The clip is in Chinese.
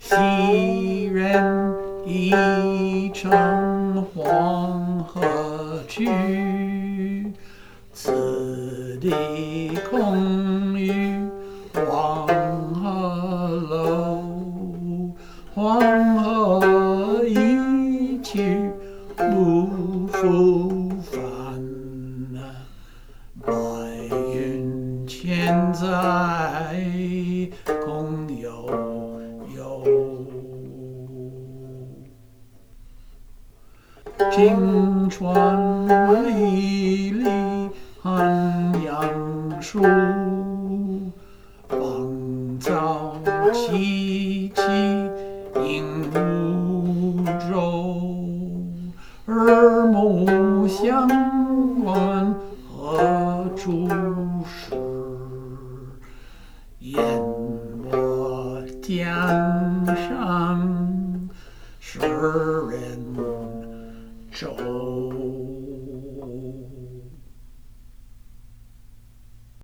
昔人已乘黄河去，此地空余黄鹤楼。黄河一去不复返，白云千载空悠悠。平川历历汉阳树，芳草萋萋鹦鹉洲。耳目相问何处是？言我江山，使人舟。